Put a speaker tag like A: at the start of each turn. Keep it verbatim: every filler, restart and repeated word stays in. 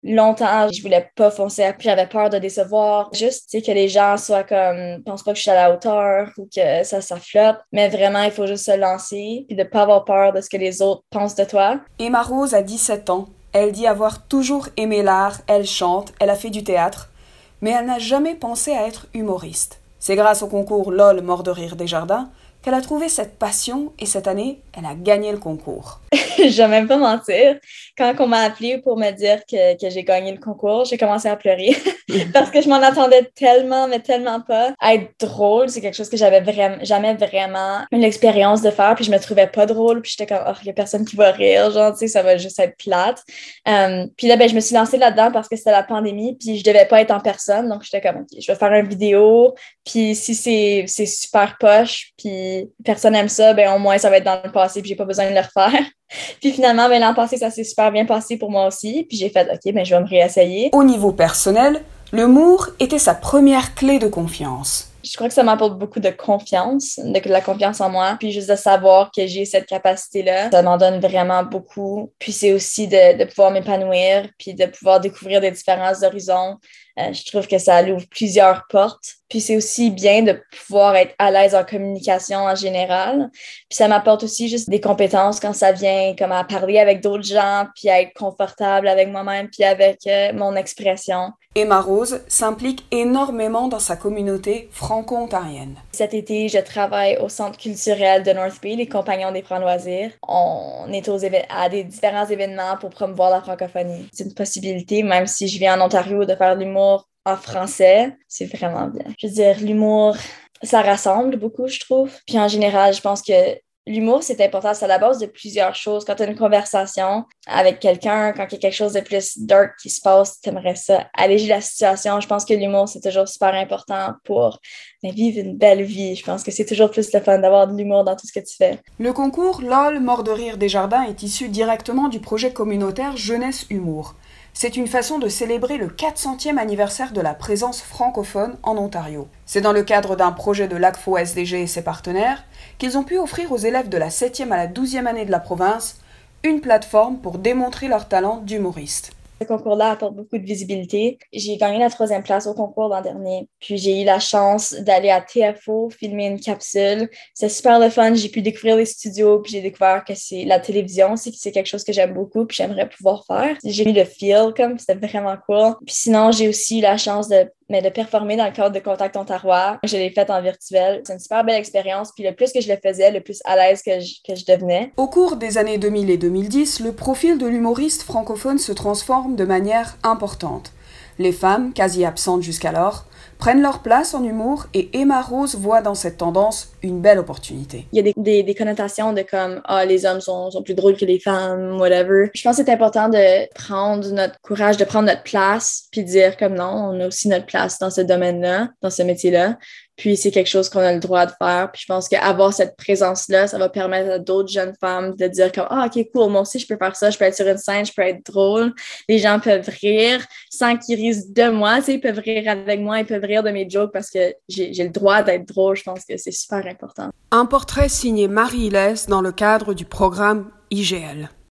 A: longtemps, je voulais pas foncer, puis j'avais peur de décevoir. Juste, tu sais, que les gens soient comme, pensent pas que je suis à la hauteur ou que ça, ça flotte. Mais vraiment, il faut juste se lancer, puis de pas avoir peur de ce que les autres pensent de toi.
B: Emma Rose a dix-sept ans. Elle dit avoir toujours aimé l'art, elle chante, elle a fait du théâtre, mais elle n'a jamais pensé à être humoriste. C'est grâce au concours LOL Mort de rire Desjardins qu'elle a trouvé cette passion et cette année, elle a gagné le concours.
A: Je vais même pas mentir. Quand on m'a appelée pour me dire que, que j'ai gagné le concours, j'ai commencé à pleurer parce que je m'en attendais tellement, mais tellement pas. Être drôle, c'est quelque chose que j'avais vraiment, jamais vraiment eu l'expérience de faire, puis je me trouvais pas drôle, puis j'étais comme, oh, il y a personne qui va rire, genre, tu sais, ça va juste être plate. Um, puis là, ben, je me suis lancée là-dedans parce que c'était la pandémie, puis je devais pas être en personne, donc j'étais comme, OK, je vais faire une vidéo, puis si c'est, c'est super poche, puis personne aime ça, ben au moins ça va être dans le passé, puis j'ai pas besoin de le refaire. Puis finalement, ben, l'an passé, ça s'est super bien passé pour moi aussi. Puis j'ai fait, OK, ben, je vais me réessayer.
B: Au niveau personnel, l'humour était sa première clé de confiance.
A: Je crois que ça m'apporte beaucoup de confiance, de la confiance en moi. Puis juste de savoir que j'ai cette capacité-là, ça m'en donne vraiment beaucoup. Puis c'est aussi de, de pouvoir m'épanouir, puis de pouvoir découvrir des différents horizons. Euh, je trouve que ça ouvre plusieurs portes. Puis c'est aussi bien de pouvoir être à l'aise en communication en général. Puis ça m'apporte aussi juste des compétences quand ça vient comme à parler avec d'autres gens, puis à être confortable avec moi-même, puis avec euh, mon expression.
B: Emma Rose s'implique énormément dans sa communauté franco-ontarienne.
A: Cet été, je travaille au Centre culturel de North Bay, les Compagnons des Francs loisirs. On est aux éve- à des différents événements pour promouvoir la francophonie. C'est une possibilité, même si je viens en Ontario, de faire de l'humour en français. C'est vraiment bien. Je veux dire, l'humour, ça rassemble beaucoup, je trouve. Puis en général, je pense que l'humour, c'est important. C'est à la base de plusieurs choses. Quand tu as une conversation avec quelqu'un, quand il y a quelque chose de plus dark qui se passe, tu aimerais ça alléger la situation. Je pense que l'humour, c'est toujours super important pour ben, vivre une belle vie. Je pense que c'est toujours plus le fun d'avoir de l'humour dans tout ce que tu fais.
B: Le concours LOL Mort de rire Desjardins est issu directement du projet communautaire Jeunesse Humour. C'est une façon de célébrer le quatre centième anniversaire de la présence francophone en Ontario. C'est dans le cadre d'un projet de l'A C F O S D G et ses partenaires qu'ils ont pu offrir aux élèves de la septième à la douzième année de la province une plateforme pour démontrer leur talent d'humoriste.
A: Ce concours-là apporte beaucoup de visibilité. J'ai gagné la troisième place au concours l'an dernier. Puis j'ai eu la chance d'aller à T F O filmer une capsule. C'est super le fun. J'ai pu découvrir les studios, puis j'ai découvert que c'est la télévision aussi, que c'est quelque chose que j'aime beaucoup, puis j'aimerais pouvoir faire. J'ai eu le feel, comme, c'était vraiment cool. Puis sinon, j'ai aussi eu la chance de mais de performer dans le cadre de Contact Ontario. Je l'ai fait en virtuel. C'est une super belle expérience. Puis le plus que je le faisais, le plus à l'aise que je, que je devenais.
B: Au cours des années deux mille et deux mille dix, le profil de l'humoriste francophone se transforme de manière importante. Les femmes, quasi absentes jusqu'alors, prennent leur place en humour et Emma Rose voit dans cette tendance une belle opportunité.
A: Il y a des, des, des connotations de comme « Ah, les hommes sont, sont plus drôles que les femmes, whatever ». Je pense que c'est important de prendre notre courage, de prendre notre place, puis dire comme non, on a aussi notre place dans ce domaine-là, dans ce métier-là. Puis c'est quelque chose qu'on a le droit de faire. Puis je pense qu'avoir cette présence-là, ça va permettre à d'autres jeunes femmes de dire comme « Ah, OK, cool, moi aussi, je peux faire ça, je peux être sur une scène, je peux être drôle. » Les gens peuvent rire sans qu'ils rient de moi, tu sais, ils peuvent rire avec moi, ils peuvent rire de mes jokes parce que j'ai, j'ai le droit d'être drôle. Je pense que c'est super important.
B: Un portrait signé Marie Hillès dans le cadre du programme I G L.